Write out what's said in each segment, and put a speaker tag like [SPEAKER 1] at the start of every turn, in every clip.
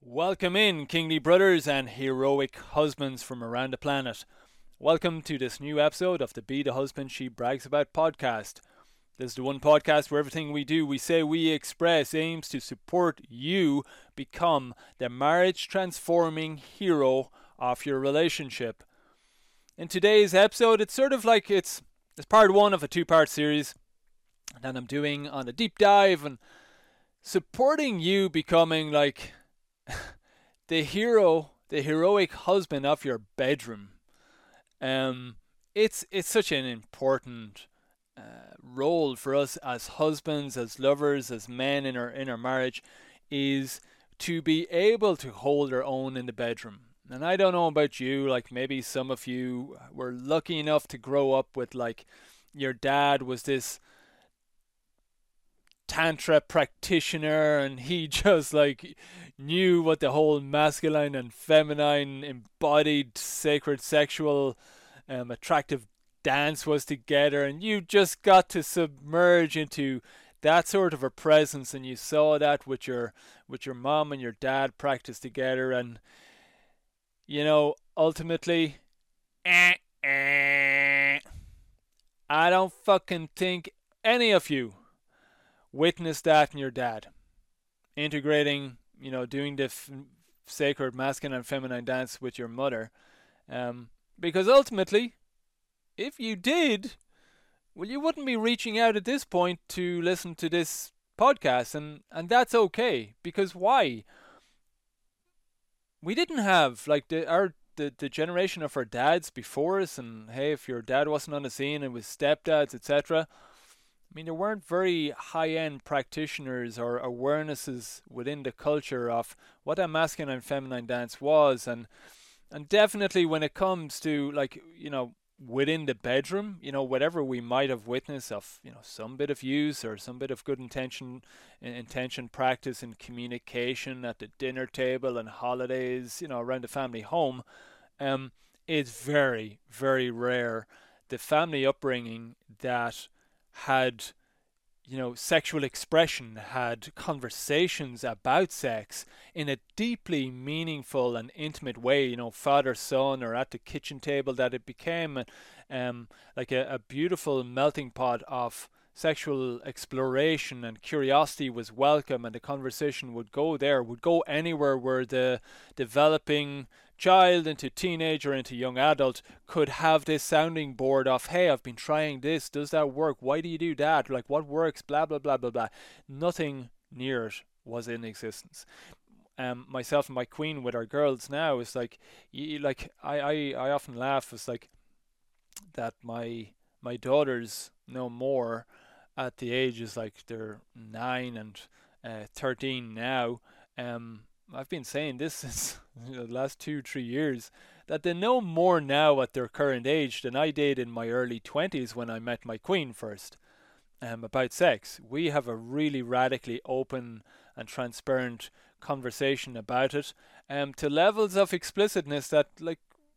[SPEAKER 1] Welcome in, kingly brothers and heroic husbands from around the planet. Welcome to this new episode of the Be the Husband She Brags About podcast. This is the one podcast where everything we do, we say, we express aims to support you become the marriage transforming hero of your relationship. In today's episode, it's sort of like it's part one of a two-part series that I'm doing on a deep dive and supporting you becoming like the heroic husband of your bedroom. Um, it's such an important role for us as husbands, as lovers, as men in our marriage, is to be able to hold our own in the bedroom. And I don't know about you, like maybe some of you were lucky enough to grow up with like your dad was this tantra practitioner and he just like knew what the whole masculine and feminine embodied sacred sexual attractive dance was together, and you just got to submerge into that sort of a presence, and you saw that with your mom and your dad practice together, and ultimately eh, eh, I don't fucking think any of you witnessed that in your dad integrating, doing the sacred masculine and feminine dance with your mother. Because ultimately, if you did, well, you wouldn't be reaching out at this point to listen to this podcast, and that's okay. Because why? We didn't have like the generation of our dads before us, and hey, if your dad wasn't on the scene, it was stepdads, etc. I mean, there weren't very high end practitioners or awarenesses within the culture of what a masculine and feminine dance was, and definitely when it comes to like within the bedroom, whatever we might have witnessed of some bit of use or some bit of good intention practice in communication at the dinner table and holidays, around the family home, it's very very rare the family upbringing that had sexual expression, had conversations about sex in a deeply meaningful and intimate way, father son or at the kitchen table, that it became like a beautiful melting pot of sexual exploration, and curiosity was welcome, and the conversation would go there, would go anywhere where the developing child into teenager into young adult could have this sounding board of, hey, I've been trying this, does that work, why do you do that, like what works, blah blah blah blah blah. Nothing near it was in existence. Myself and my queen with our girls now is like, I often laugh. It's like that my daughters know more at the ages like they're 9 and 13 now. I've been saying this since the last 2 3 years, that they know more now at their current age than I did in my early 20s when I met my queen first. About sex, we have a really radically open and transparent conversation about it, to levels of explicitness that, like,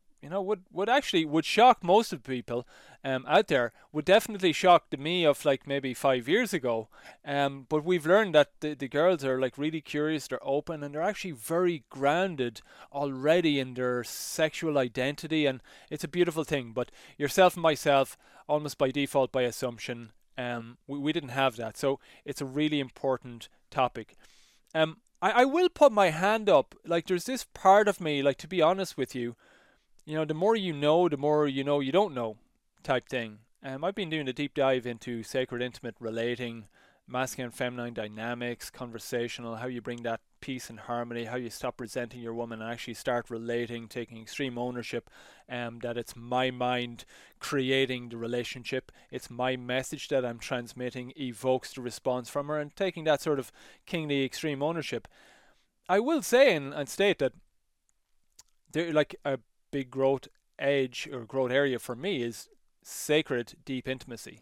[SPEAKER 1] would shock most of the people out there, would definitely shock the me of like maybe 5 years ago. But we've learned that the girls are like really curious, they're open, and they're actually very grounded already in their sexual identity, and it's a beautiful thing. But yourself and myself, almost by default, by assumption, we didn't have that. So it's a really important topic. I will put my hand up. Like, there's this part of me, like, to be honest with you, the more you know, the more you don't know, type thing. I've been doing a deep dive into sacred, intimate relating, masculine, feminine dynamics, conversational, how you bring that peace and harmony, how you stop resenting your woman and actually start relating, taking extreme ownership, that it's my mind creating the relationship, it's my message that I'm transmitting evokes the response from her, and taking that sort of kingly extreme ownership. I will say and state that there, like, a big growth edge or growth area for me is sacred deep intimacy,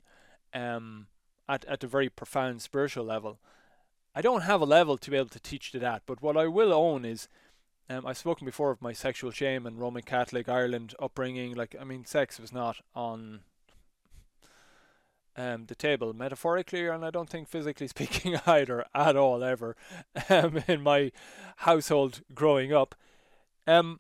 [SPEAKER 1] at the very profound spiritual level. I don't have a level to be able to teach to that, but what I will own is, I've spoken before of my sexual shame and Roman Catholic Ireland upbringing. Like, I mean, sex was not on the table, metaphorically, and I don't think physically speaking either, at all, ever, in my household growing up. Um,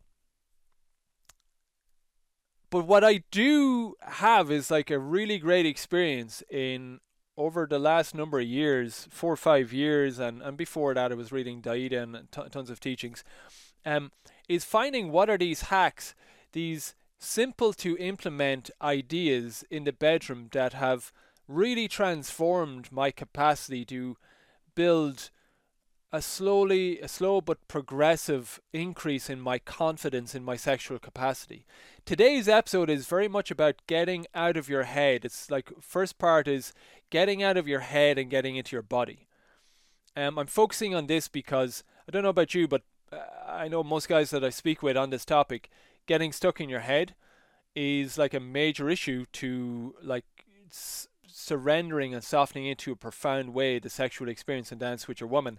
[SPEAKER 1] but what I do have is like a really great experience in over the last number of years, 4 or 5 years, and before that I was reading Daida and tons of teachings, is finding what are these hacks, these simple to implement ideas in the bedroom that have really transformed my capacity to build a slow but progressive increase in my confidence in my sexual capacity. Today's episode is very much about getting out of your head. It's like first part is getting out of your head and getting into your body. I'm focusing on this because I don't know about you, but I know most guys that I speak with on this topic, getting stuck in your head is like a major issue to like surrendering and softening into a profound way the sexual experience and dance with your woman.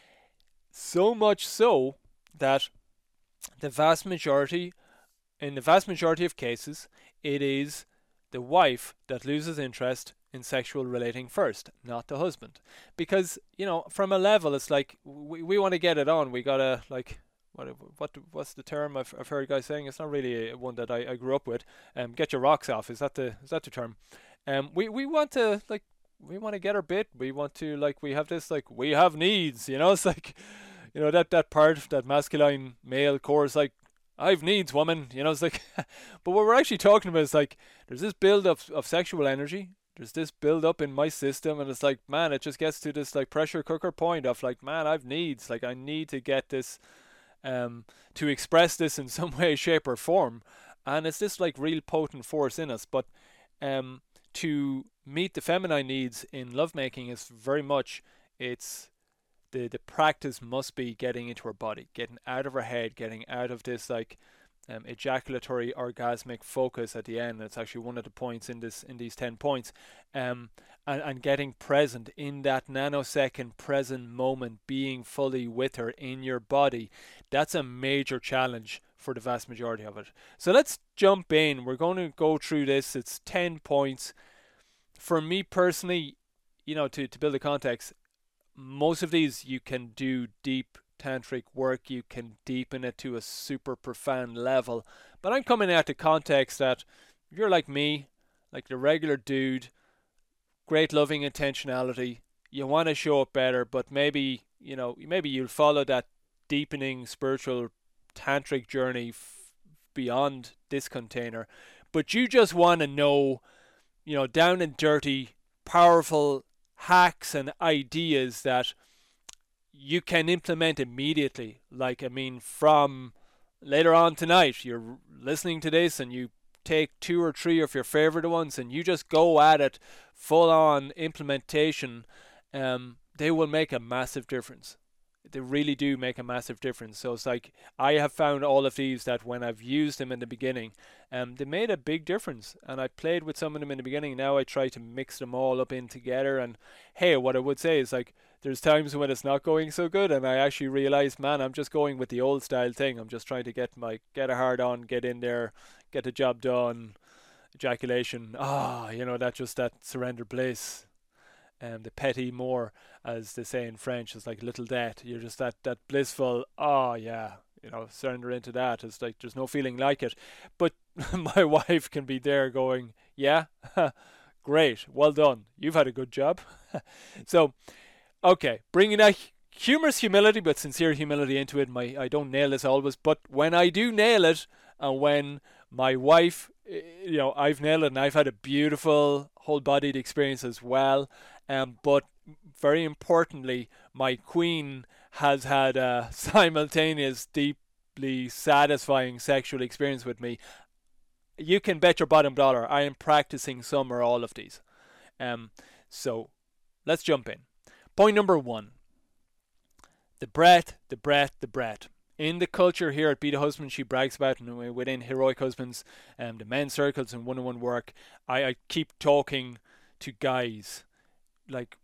[SPEAKER 1] So much so that the vast majority, in the vast majority of cases, it is the wife that loses interest in sexual relating first, not the husband. Because, from a level, it's like we want to get it on. We gotta, like, what's the term I've heard guys saying? It's not really one that I grew up with. Get your rocks off. Is that the term? We want to, like, we want to get our bit. We want to, like, we have this, like, we have needs. It's like, that part, that masculine male core is like, I've needs, woman. It's like, but what we're actually talking about is like, there's this build of sexual energy. There's this build up in my system, and it's like, man, it just gets to this like pressure cooker point of like, man, I've needs. Like, I need to get this, to express this in some way, shape, or form, and it's this like real potent force in us. But, to meet the feminine needs in lovemaking is very much it's the practice must be getting into her body, getting out of her head, getting out of this like ejaculatory orgasmic focus at the end. It's actually one of the points in these 10 points, and getting present in that nanosecond present moment, being fully with her in your body. That's a major challenge for the vast majority of it. So let's jump in. We're going to go through this. It's 10 points. For me personally, to build a context, most of these you can do deep tantric work, you can deepen it to a super profound level. But I'm coming at the context that if you're like me, like the regular dude, great loving intentionality, you want to show up better, but maybe you'll follow that deepening spiritual tantric journey beyond this container, but you just want to know, down and dirty, powerful hacks and ideas that you can implement immediately. Like, from later on tonight, you're listening to this and you take 2 or 3 of your favorite ones and you just go at it full on implementation. They will make a massive difference. They really do make a massive difference. So it's like, I have found all of these that when I've used them in the beginning, they made a big difference. And I played with some of them in the beginning. Now I try to mix them all up in together. And hey, what I would say is like, there's times when it's not going so good, and I actually realize, man, I'm just going with the old style thing. I'm just trying to get a hard on, get in there, get the job done, ejaculation. That surrender bliss. The petit mort, as they say in French, is like little death. You're just that blissful, oh yeah, surrender into that. It's like there's no feeling like it. But my wife can be there going, yeah, great, well done, you've had a good job. So, okay, bringing that humorous humility but sincere humility into it. I don't nail this always, but when I do nail it, and when my wife, I've nailed it, and I've had a beautiful whole-bodied experience as well. But very importantly, my queen has had a simultaneous, deeply satisfying sexual experience with me. You can bet your bottom dollar I am practicing some or all of these. So let's jump in. Point number 1. The breath, the breath, the breath. In the culture here at Be the Husband she brags about, and within Heroic Husbands, the men's circles and one-on-one work, I keep talking to guys, like,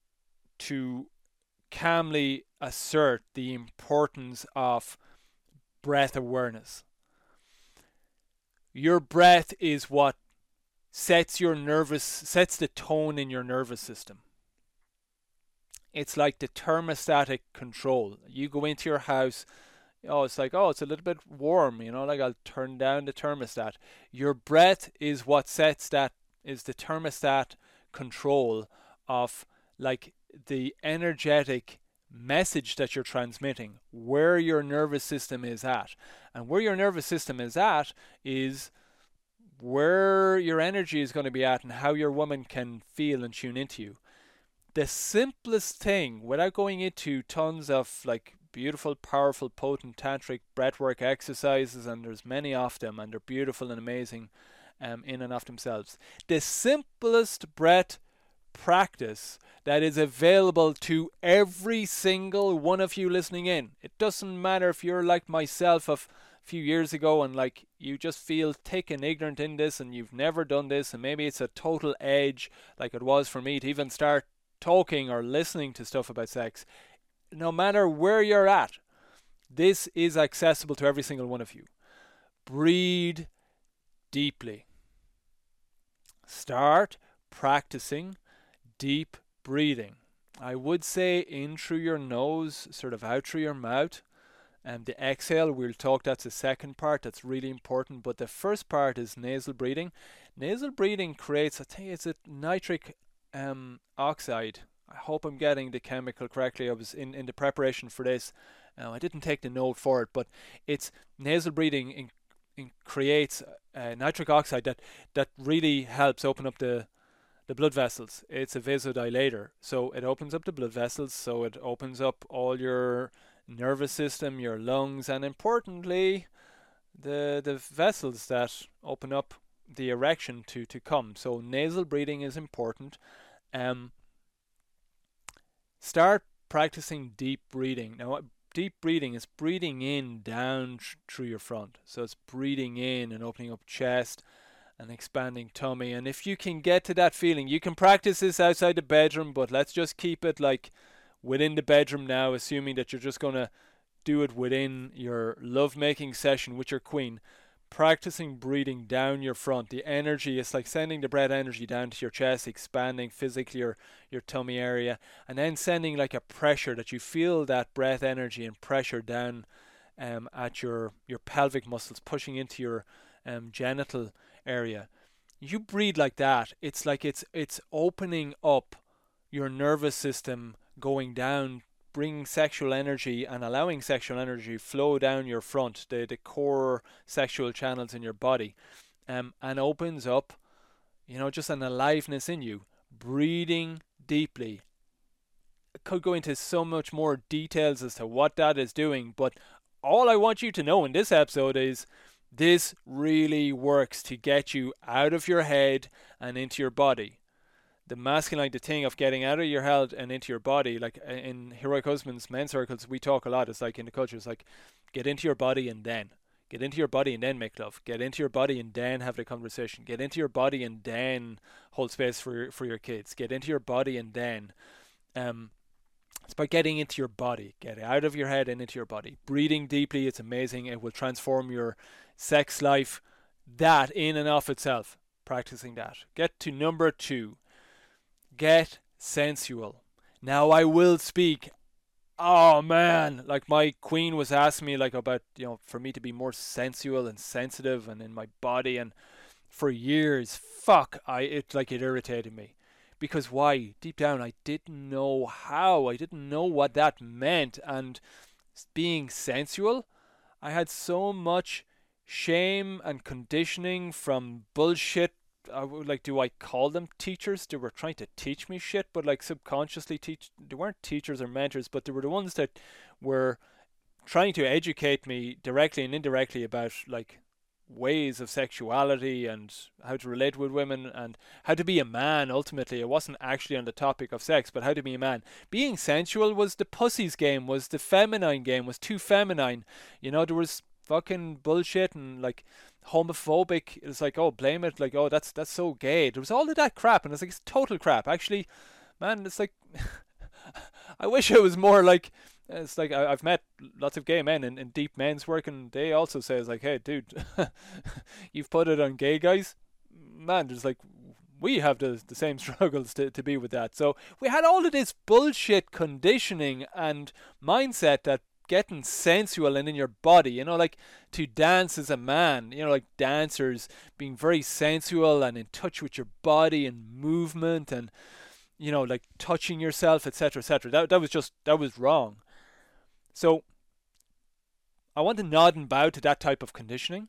[SPEAKER 1] to calmly assert the importance of breath awareness. Your breath is what sets the tone in your nervous system. It's like the thermostatic control. You go into your house, it's like, it's a little bit warm, like I'll turn down the thermostat. Your breath is what sets that, is the thermostat control of like the energetic message that you're transmitting, where your nervous system is at. And where your nervous system is at is where your energy is going to be at and how your woman can feel and tune into you. The simplest thing, without going into tons of like beautiful, powerful, potent tantric breathwork exercises, and there's many of them, and they're beautiful and amazing in and of themselves. The simplest breath practice that is available to every single one of you listening in. It doesn't matter if you're like myself of a few years ago and like you just feel thick and ignorant in this and you've never done this, and maybe it's a total edge like it was for me to even start talking or listening to stuff about sex. No matter where you're at, this is accessible to every single one of you. Breathe deeply. Start practicing deep breathing. I would say in through your nose, sort of out through your mouth. And the exhale, we'll talk, that's the second part, that's really important. But the first part is nasal breathing. Nasal breathing creates, I think it's a nitric oxide. I hope I'm getting the chemical correctly. I was in the preparation for this. I didn't take the note for it, but it's nasal breathing creates nitric oxide that really helps open up the blood vessels. It's a vasodilator, so it opens up the blood vessels, so it opens up all your nervous system, your lungs, and importantly, the vessels that open up the erection to come. So nasal breathing is important. Start practicing deep breathing. Now, deep breathing is breathing in down through your front. So it's breathing in and opening up chest and expanding tummy. And if you can get to that feeling, you can practice this outside the bedroom, but let's just keep it like within the bedroom now, assuming that you're just going to do it within your lovemaking session with your queen. Practicing breathing down your front. The energy is like sending the breath energy down to your chest, expanding physically your tummy area, and then sending like a pressure that you feel that breath energy and pressure down at your pelvic muscles, pushing into your genital area. You breathe like that. It's like it's opening up your nervous system, going down, bringing sexual energy and allowing sexual energy flow down your front, the core sexual channels in your body, and opens up, just an aliveness in you. Breathing deeply. I could go into so much more details as to what that is doing, but all I want you to know in this episode is this really works to get you out of your head and into your body. The masculine, the thing of getting out of your head and into your body, like in Heroic Husbands, men's circles, we talk a lot. It's like in the culture, it's like get into your body and then. Get into your body and then make love. Get into your body and then have the conversation. Get into your body and then hold space for your kids. Get into your body and then. It's about getting into your body. Get out of your head and into your body. Breathing deeply, it's amazing. It will transform your sex life. That in and of itself, practicing that. Get to number 2. Get sensual. Now I will speak. Oh man, like my queen was asking me like about, for me to be more sensual and sensitive and in my body, and for years, it irritated me. Because why? Deep down I didn't know how. I didn't know what that meant. And being sensual, I had so much shame and conditioning from bullshit. Do I call them teachers? They were trying to teach me shit, but like subconsciously they weren't teachers or mentors, but they were the ones that were trying to educate me directly and indirectly about like ways of sexuality and how to relate with women and how to be a man. Ultimately, it wasn't actually on the topic of sex, but how to be a man. Being sensual was the pussy's game, was the feminine game, was too feminine. There was fucking bullshit and like homophobic. It's like, oh, blame it, like, oh, that's so gay. There was all of that crap, and it's like, it's total crap. Actually, man, it's like I wish it was more like, it's like I've met lots of gay men in deep men's work, and they also say, it's like, hey dude, you've put it on gay guys. man, there's like, we have the same struggles to be with that. So we had all of this bullshit conditioning and mindset that getting sensual and in your body, like to dance as a man, like dancers being very sensual and in touch with your body and movement and, like touching yourself, etc., etc. That was wrong. So I want to nod and bow to that type of conditioning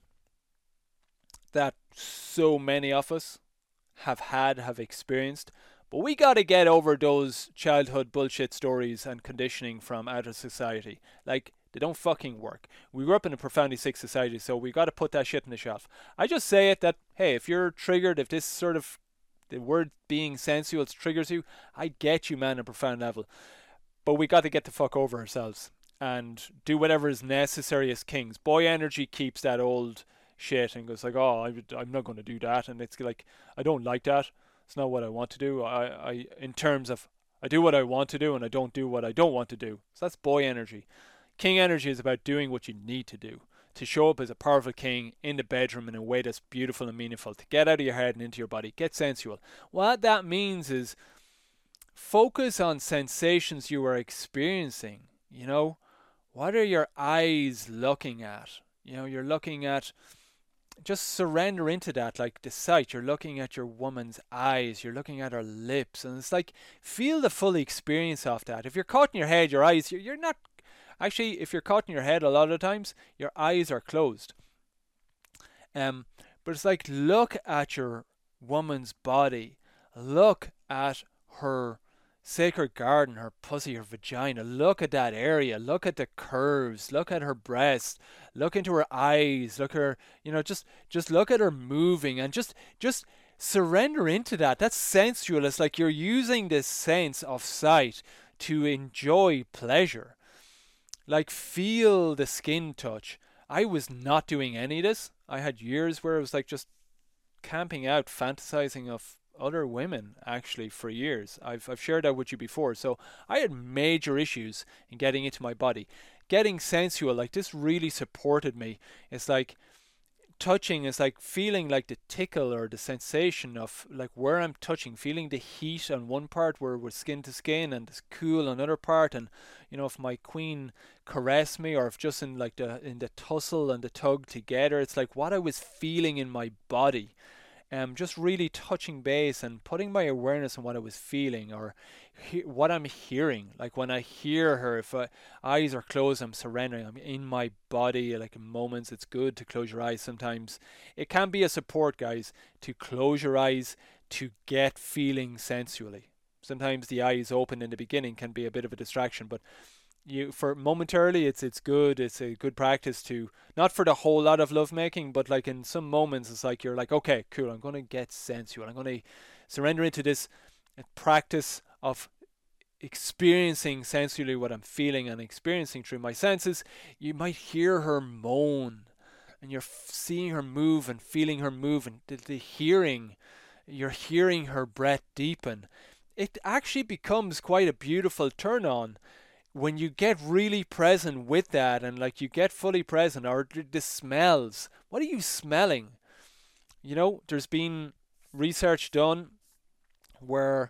[SPEAKER 1] that so many of us have experienced. But we got to get over those childhood bullshit stories and conditioning from outer society. Like, they don't fucking work. We grew up in a profoundly sick society, so we got to put that shit on the shelf. I just say it that, hey, if you're triggered, if this sort of, the word being sensual triggers you, I get you, man, on a profound level. But we got to get the fuck over ourselves and do whatever is necessary as kings. Boy energy keeps that old shit and goes like, oh, I'm not going to do that. And it's like, I don't like that. It's not what I want to do. I in terms of, I do what I want to do and I don't do what I don't want to do. So that's boy energy. King energy is about doing what you need to do, to show up as a powerful king in the bedroom in a way that's beautiful and meaningful, to get out of your head and into your body, get sensual. What that means is focus on sensations you are experiencing. What are your eyes looking at? You're looking at, just surrender into that, like the sight. You're looking at your woman's eyes, you're looking at her lips, and it's like, feel the full experience of that. If you're caught in your head, your eyes, you're not, actually, if you're caught in your head a lot of times, your eyes are closed. But it's like, look at your woman's body, look at her sacred garden, her pussy, her vagina. Look at that area. Look at the curves. Look at her breast. Look into her eyes. Look at her, just look at her moving and just surrender into that. That's sensual. It's like you're using this sense of sight to enjoy pleasure. Like, feel the skin touch. I was not doing any of this. I had years where I was like just camping out, fantasizing of other women actually for years. I've shared that with you before. So I had major issues in getting into my body. Getting sensual, like, this really supported me. It's like touching is like feeling like the tickle or the sensation of like where I'm touching, feeling the heat on one part where we're skin to skin and it's cool on another part. And if my queen caressed me, or if just in the tussle and the tug together, it's like what I was feeling in my body. Just really touching base and putting my awareness on what I was feeling or what I'm hearing. Like when I hear her, if eyes are closed, I'm surrendering. I'm in my body. Like in moments, it's good to close your eyes. Sometimes it can be a support, guys, to close your eyes to get feeling sensually. Sometimes the eyes open in the beginning can be a bit of a distraction, but for momentarily it's good. It's a good practice to, not for the whole lot of lovemaking, but like in some moments it's like you're like, okay, cool, I'm going to get sensual. I'm going to surrender into this practice of experiencing sensually what I'm feeling and experiencing through my senses. You might hear her moan and you're seeing her move and feeling her move, and you're hearing her breath deepen. It actually becomes quite a beautiful turn on when you get really present with that, and like you get fully present. Or the smells. What are you smelling? There's been research done where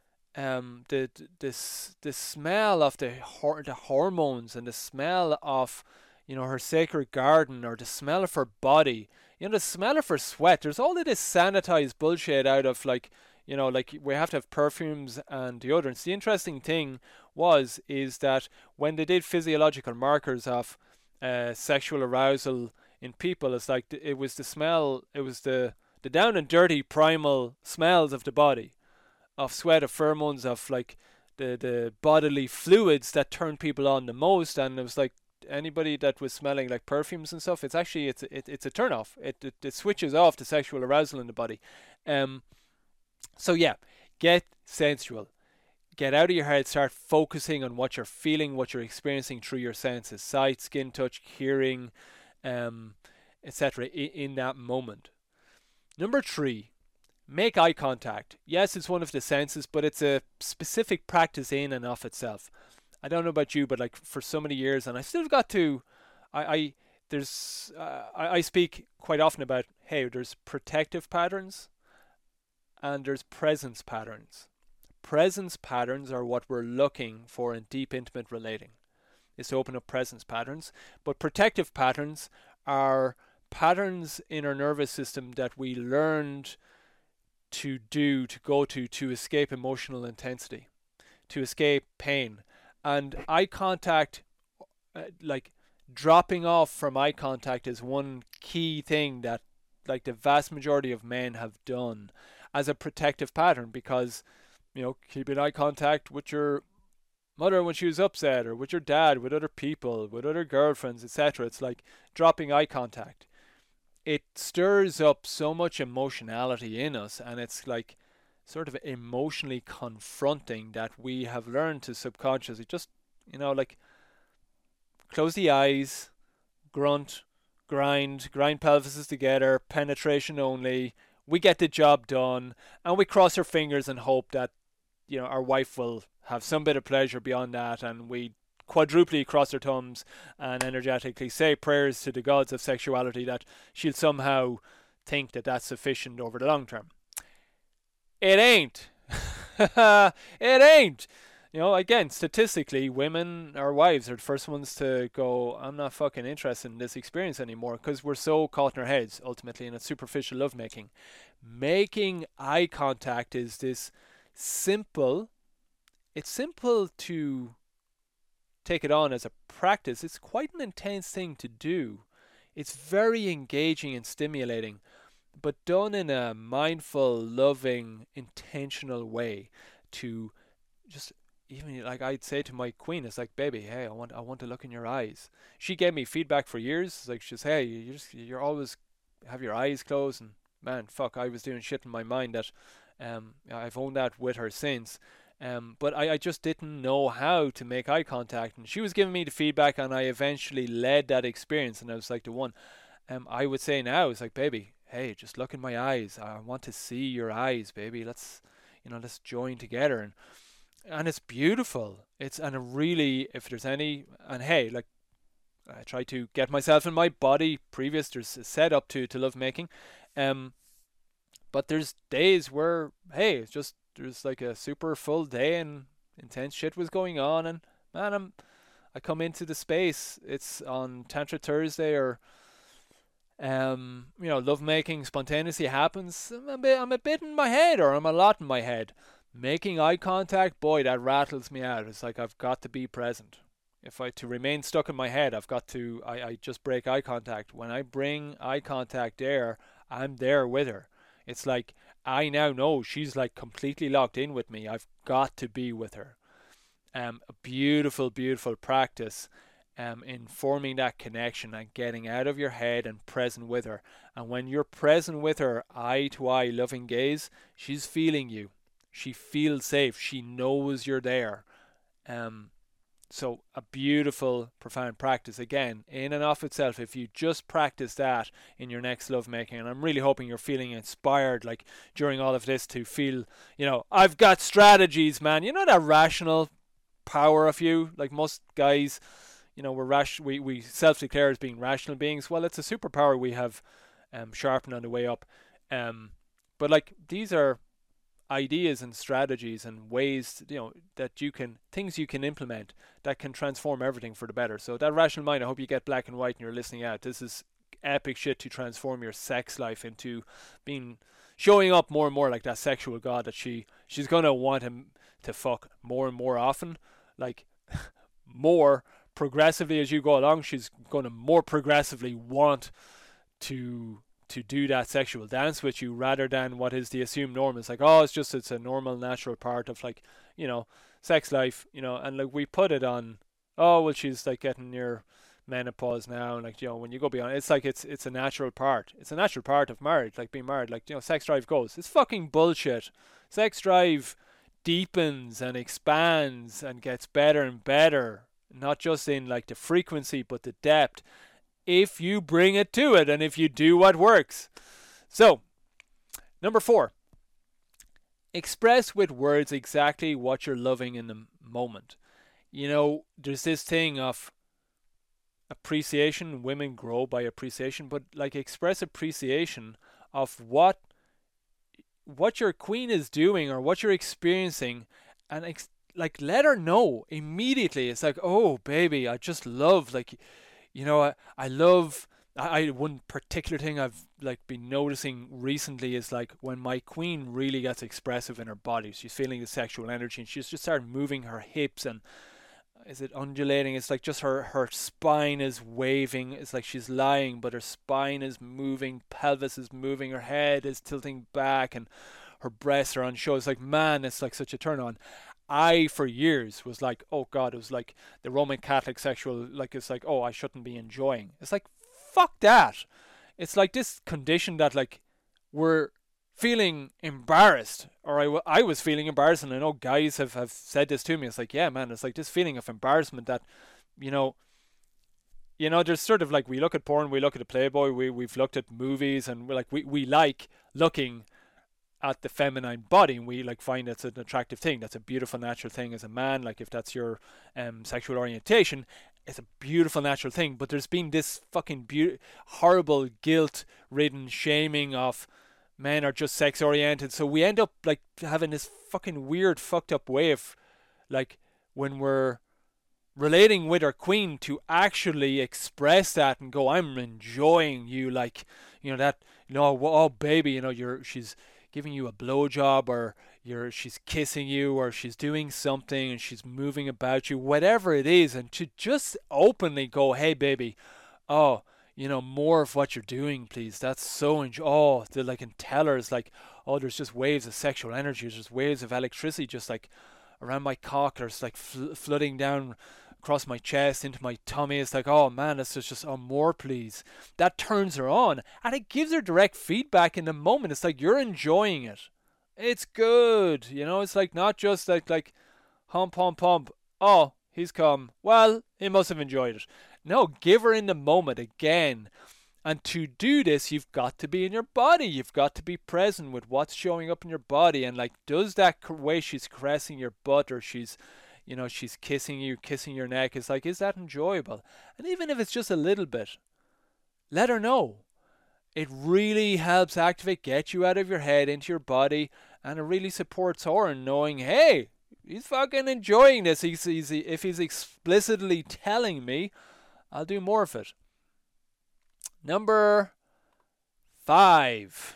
[SPEAKER 1] the smell of the hormones and the smell of her sacred garden, or the smell of her body, the smell of her sweat. There's all of this sanitized bullshit out of like we have to have perfumes and deodorants. The interesting thing is that when they did physiological markers of sexual arousal in people, it's like it was the smell, it was the down and dirty primal smells of the body, of sweat, of pheromones, of like the bodily fluids that turn people on the most. And it was like anybody that was smelling like perfumes and stuff, it's actually it's a turn off. It switches off the sexual arousal in the body. So yeah, get sensual. Get out of your head, start focusing on what you're feeling, what you're experiencing through your senses, sight, skin touch, hearing, etc. in that moment. Number 3, make eye contact. Yes, it's one of the senses, but it's a specific practice in and of itself. I don't know about you, but like for so many years, and I still got to, I speak quite often about, hey, there's protective patterns and there's presence patterns. Presence patterns are what we're looking for in deep, intimate relating, is to open up presence patterns. But protective patterns are patterns in our nervous system that we learned to do, to go to escape emotional intensity, to escape pain. And eye contact, like dropping off from eye contact, is one key thing that like the vast majority of men have done as a protective pattern, because keeping eye contact with your mother when she was upset, or with your dad, with other people, with other girlfriends, etc. It's like dropping eye contact. It stirs up so much emotionality in us, and it's like sort of emotionally confronting that we have learned to subconsciously just, like close the eyes, grunt, grind pelvises together, penetration only. We get the job done, and we cross our fingers and hope that our wife will have some bit of pleasure beyond that, and we quadruply cross our thumbs and energetically say prayers to the gods of sexuality that she'll somehow think that that's sufficient over the long term. It ain't. It ain't. Again, statistically, women or wives are the first ones to go, I'm not fucking interested in this experience anymore, because we're so caught in our heads, ultimately, in a superficial lovemaking. Making eye contact is this it's simple to take it on as a practice. It's quite an intense thing to do. It's very engaging and stimulating, but done in a mindful, loving, intentional way. To just, even like I'd say to my queen, it's like, baby, hey, I want to look in your eyes. She gave me feedback for years. It's like, she's, hey, you're always have your eyes closed, and man, fuck, I was doing shit in my mind that I've owned that with her since. But I just didn't know how to make eye contact, and she was giving me the feedback, and I eventually led that experience, and I was like the one. I would say now, it's like, baby, hey, just look in my eyes. I want to see your eyes, baby. Let's join together, and it's beautiful. And really, if there's any, and hey, like, I try to get myself in my body previous. There's a setup to lovemaking, but there's days where, hey, it's just, there's like a super full day and intense shit was going on, and man, I come into the space. It's on Tantra Thursday, or lovemaking spontaneously happens. I'm a bit in my head, or I'm a lot in my head. Making eye contact, boy, that rattles me out. It's like I've got to be present. If I to remain stuck in my head, I just break eye contact. When I bring eye contact there, I'm there with her. It's like I now know she's like completely locked in with me. I've got to be with her. A beautiful, beautiful practice in forming that connection and getting out of your head and present with her. And when you're present with her, eye to eye, loving gaze, she's feeling you. She feels safe. She knows you're there. So a beautiful, profound practice. Again, in and of itself, if you just practice that in your next lovemaking, and I'm really hoping you're feeling inspired, like during all of this, to feel, I've got strategies, man. That rational power of you. Like most guys, we self-declare as being rational beings. Well, it's a superpower we have sharpened on the way up. But like, these are ideas and strategies and ways, that things you can implement that can transform everything for the better. So that rational mind, I hope you get black and white and you're listening out. This is epic shit to transform your sex life into showing up more and more like that sexual god that she's gonna want him to fuck more and more often, like more progressively as you go along. She's gonna more progressively want to do that sexual dance with you, rather than what is the assumed norm. It's like, oh, it's a normal, natural part of, like, sex life, and like we put it on, oh, well, she's like getting near menopause now, and like, when you go beyond, it's like it's a natural part. It's a natural part of marriage, like being married, like, sex drive goes. It's fucking bullshit. Sex drive deepens and expands and gets better and better, not just in like the frequency but the depth, if you bring it to it and if you do what works. So, number 4, express with words exactly what you're loving in the moment. There's this thing of appreciation. Women grow by appreciation, but like, express appreciation of what what your queen is doing or what you're experiencing, and like let her know immediately. It's like, oh baby, I just love, like, I love. One particular thing I've like been noticing recently is like when my queen really gets expressive in her body, she's feeling the sexual energy, and she's just started moving her hips, and is it undulating? It's like just her spine is waving. It's like she's lying, but her spine is moving, pelvis is moving, her head is tilting back, and her breasts are on show. It's like, man, it's like such a turn on. I, for years, was like, oh God, it was like the Roman Catholic sexual, like, it's like, oh, I shouldn't be enjoying. It's like, fuck that. It's like this condition that, like, we're feeling embarrassed, or I was feeling embarrassed, and I know guys have said this to me. It's like, yeah, man, it's like this feeling of embarrassment that, you know, there's sort of like, we look at porn, we look at the Playboy, we've looked at movies, and we like looking at the feminine body, and we like find it's an attractive thing. That's a beautiful natural thing as a man. Like, if that's your sexual orientation, it's a beautiful natural thing. But there's been this fucking horrible guilt-ridden shaming of men are just sex oriented, so we end up like having this fucking weird fucked up way of, like, when we're relating with our queen, to actually express that and go, I'm enjoying you, like, that, oh baby, she's giving you a blowjob, or she's kissing you, or she's doing something and she's moving about you, whatever it is, and to just openly go, hey baby, oh, more of what you're doing, please. That's so they're like, and tell her, it's like, oh, there's just waves of sexual energy, there's just waves of electricity just like around my cock, there's like flooding down across my chest into my tummy. It's like, oh man, it's just oh, more please. That turns her on, and it gives her direct feedback in the moment. It's like, you're enjoying it, it's good, it's like not just like hump hump hump, oh, he's come, well, he must have enjoyed it. No, give her in the moment again. And to do this, you've got to be in your body. You've got to be present with what's showing up in your body. And like, does that way she's caressing your butt, or she's kissing you, kissing your neck, is like, is that enjoyable? And even if it's just a little bit, let her know. It really helps get you out of your head into your body, and it really supports her in knowing, hey, he's fucking enjoying this. If he's explicitly telling me, I'll do more of it. Number 5.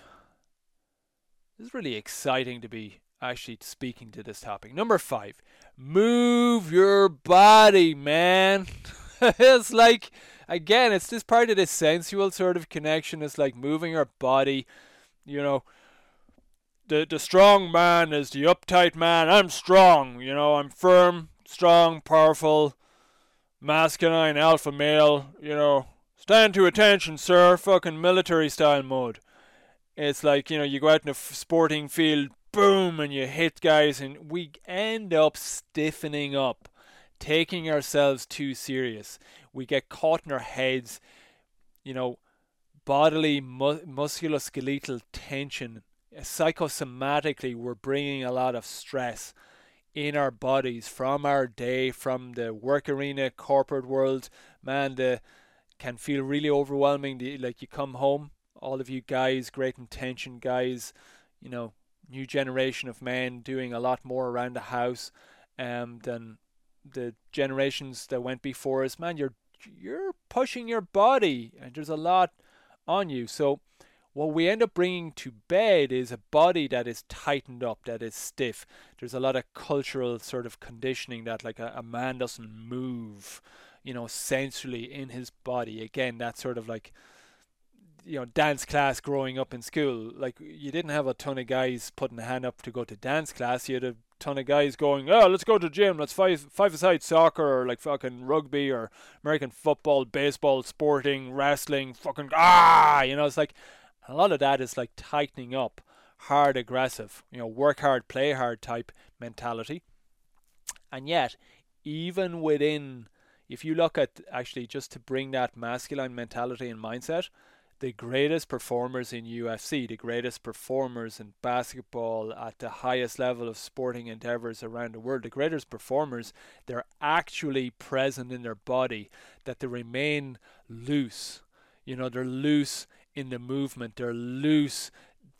[SPEAKER 1] This is really exciting to be actually speaking to this topic. Number 5. Move your body, man. It's like, again, it's this part of this sensual sort of connection. It's like moving your body. The strong man is the uptight man. I'm strong. I'm firm, strong, powerful, masculine, alpha male, stand to attention, sir, fucking military style mode. It's like, you go out in a sporting field, boom, and you hit guys, and we end up stiffening up, taking ourselves too serious. We get caught in our heads, bodily musculoskeletal tension. Psychosomatically, we're bringing a lot of stress in our bodies from our day, from the work arena, corporate world. Man, can feel really overwhelming. Like, you come home, all of you guys, great intention guys, new generation of men doing a lot more around the house than the generations that went before us. Man, you're pushing your body, and there's a lot on you. So what we end up bringing to bed is a body that is tightened up, that is stiff. There's a lot of cultural sort of conditioning that, like, a man doesn't move, sensually in his body. Again, that's sort of like, dance class growing up in school. Like, you didn't have a ton of guys putting a hand up to go to dance class. You had a ton of guys going, oh, let's go to the gym, let's five-a-side soccer, or like fucking rugby, or American football, baseball, sporting, wrestling, fucking it's like, a lot of that is like tightening up, hard, aggressive, work hard, play hard type mentality. And yet, even within, if you look at, actually, just to bring that masculine mentality and mindset, the greatest performers in UFC, the greatest performers in basketball, at the highest level of sporting endeavors around the world, the greatest performers, they're actually present in their body, that they remain loose. They're loose in the movement, they're loose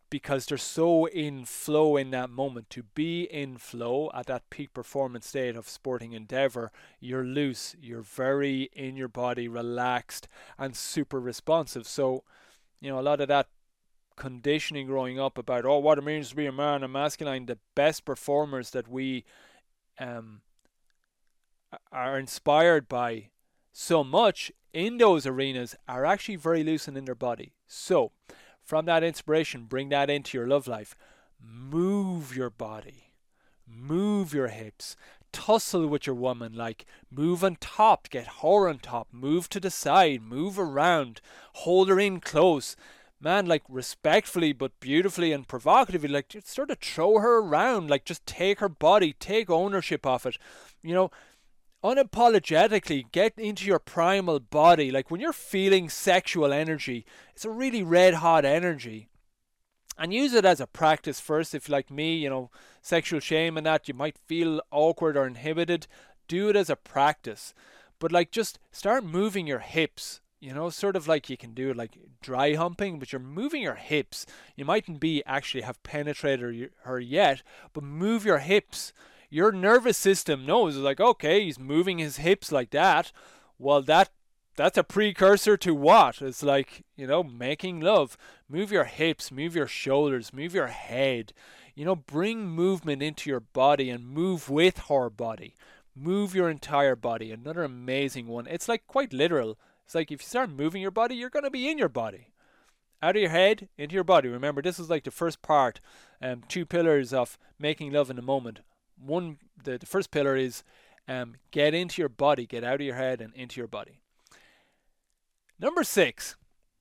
[SPEAKER 1] because they're so in flow in that moment. To be in flow at that peak performance state of sporting endeavor, you're loose, you're very in your body, relaxed, and super responsive. So, a lot of that conditioning growing up about, what it means to be a man and masculine, the best performers that we um, are inspired by so much in those arenas are actually very loose and in their body. So, from that inspiration, bring that into your love life. Move your body, move your hips, tussle with your woman, like move on top, get her on top, move to the side, move around, hold her in close. Man, like respectfully but beautifully and provocatively, like just sort of throw her around, like just take her body, take ownership of it. Unapologetically get into your primal body. Like when you're feeling sexual energy, it's a really red hot energy. And use it as a practice first. If like me, sexual shame and that, you might feel awkward or inhibited. Do it as a practice. But like just start moving your hips. Sort of like you can do it like dry humping, but you're moving your hips. You mightn't be actually have penetrated her yet, but move your hips. Your nervous system knows, like, okay, he's moving his hips like that. Well, that's a precursor to what? It's like, making love. Move your hips, move your shoulders, move your head. Bring movement into your body and move with her body. Move your entire body. Another amazing one. It's like quite literal. It's like if you start moving your body, you're going to be in your body. Out of your head, into your body. Remember, this is like the first part, 2 pillars of making love in the moment. The first pillar is get into your body, get out of your head and into your body. Number 6,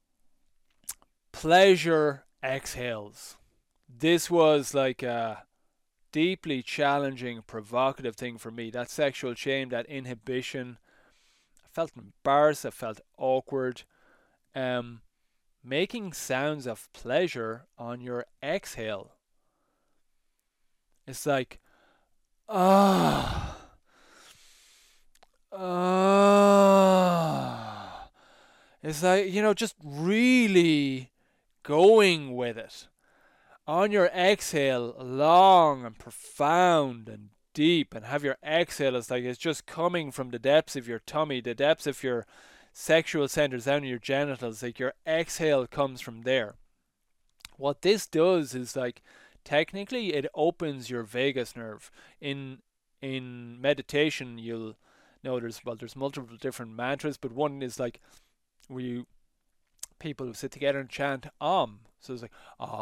[SPEAKER 1] pleasure exhales. This was like a deeply challenging, provocative thing for me. That sexual shame, that inhibition. I felt embarrassed, I felt awkward. Making sounds of pleasure on your exhale. It's like, it's like, just really going with it. On your exhale, long and profound and deep, and have your exhale as like it's just coming from the depths of your tummy, the depths of your sexual centers down to your genitals. Like your exhale comes from there. What this does is like technically it opens your vagus nerve. In meditation, you'll know there's multiple different mantras, but one is like where people sit together and chant Om. So it's like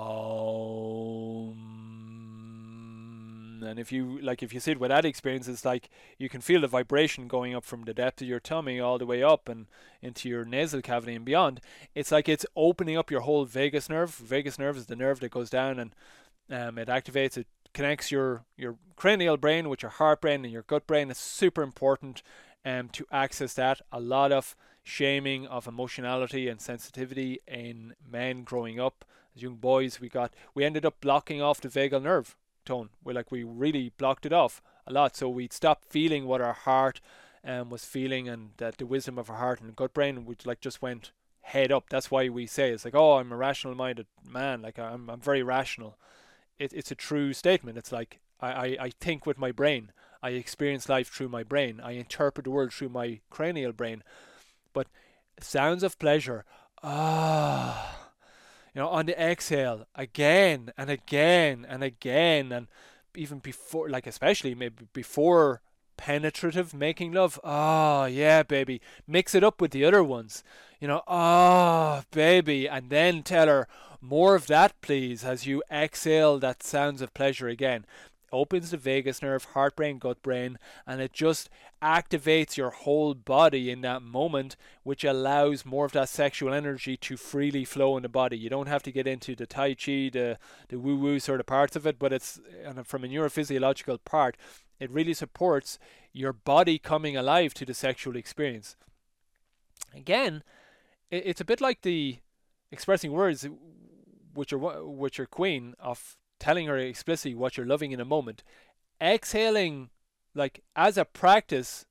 [SPEAKER 1] Om, and if you sit with that experience, it's like you can feel the vibration going up from the depth of your tummy all the way up and into your nasal cavity and beyond. It's like it's opening up your whole vagus nerve. Vagus nerve is the nerve that goes down and it activates, it connects your cranial brain with your heart brain and your gut brain. It's super important to access that. A lot of shaming of emotionality and sensitivity in men growing up as young boys. We ended up blocking off the vagal nerve tone. We really blocked it off a lot, so we'd stop feeling what our heart was feeling, and that the wisdom of our heart and gut brain would just went head up. That's why we say it's like, I'm a rational minded man, like I'm very rational. It's a true statement. It's like I think with my brain, I experience life through my brain, I interpret the world through my cranial brain. But sounds of pleasure, on the exhale, again and again and again, and even before, like especially maybe before penetrative making love. Yeah, baby, mix it up with the other ones, baby, and then tell her more of that, please, as you exhale that sounds of pleasure again. Opens the vagus nerve, heart brain, gut brain, and it just activates your whole body in that moment, which allows more of that sexual energy to freely flow in the body. You don't have to get into the tai chi, the woo-woo sort of parts of it, but it's from a neurophysiological part, it really supports your body coming alive to the sexual experience. Again, it's a bit like the expressing words with your queen, of telling her explicitly what you're loving in a moment. Exhaling, like as a practice,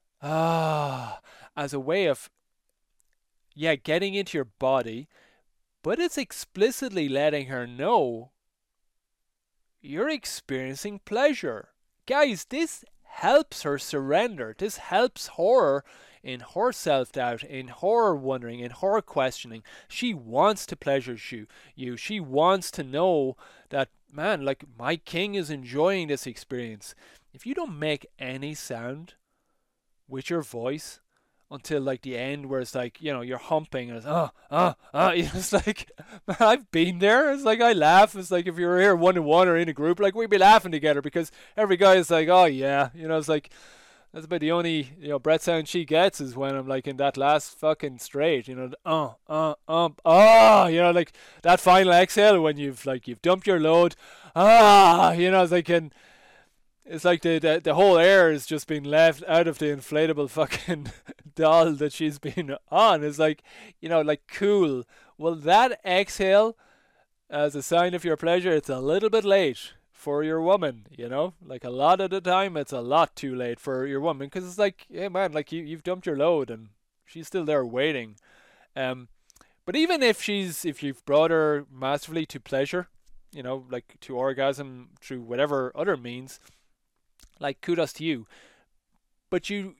[SPEAKER 1] as a way of getting into your body, but it's explicitly letting her know you're experiencing pleasure. Guys, this helps her surrender. This helps her in her self doubt, in her wondering, in her questioning. She wants to pleasure you. She wants to know that, man, like, my king is enjoying this experience. If you don't make any sound with your voice until like the end, where it's like, you're humping and it's it's like, man, I've been there. It's like, I laugh. It's like, if you were here one to one or in a group, like, we'd be laughing together because every guy is like, oh yeah, it's like, that's about the only breath sound she gets is when I'm like in that last fucking straight, like that final exhale when you've dumped your load, it's like, and it's like the whole air has just been left out of the inflatable fucking doll that she's been on. It's like, like, cool. Well, that exhale, as a sign of your pleasure, it's a little bit late for your woman, like, a lot of the time it's a lot too late for your woman, because it's like, hey man, like, you've dumped your load and she's still there waiting. But even if you've brought her massively to pleasure, like to orgasm through whatever other means, like, kudos to you. But you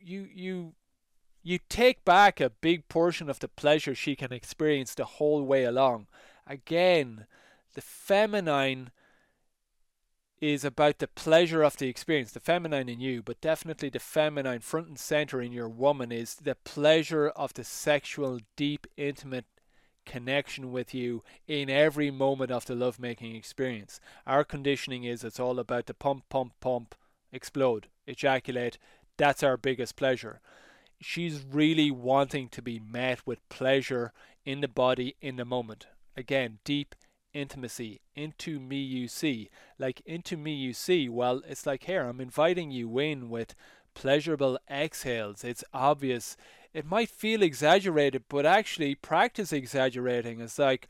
[SPEAKER 1] take back a big portion of the pleasure she can experience the whole way along. Again, the feminine is about the pleasure of the experience, the feminine in you, but definitely the feminine front and center in your woman is the pleasure of the sexual, deep, intimate connection with you in every moment of the lovemaking experience. Our conditioning is it's all about the pump, pump, pump, explode, ejaculate. That's our biggest pleasure. She's really wanting to be met with pleasure in the body in the moment. Again, deep intimacy. Into me you see. Like, into me you see. Well, it's like, here, I'm inviting you in with pleasurable exhales. It's obvious. It might feel exaggerated, but actually practice exaggerating. It's like,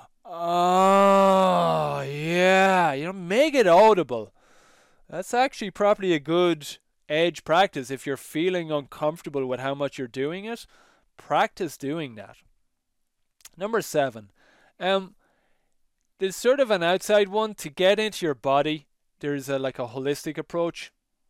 [SPEAKER 1] oh yeah, make it audible. That's actually probably a good edge practice. If you're feeling uncomfortable with how much you're doing it, practice doing that. Number 7. There's sort of an outside one. To get into your body, there's a holistic approach.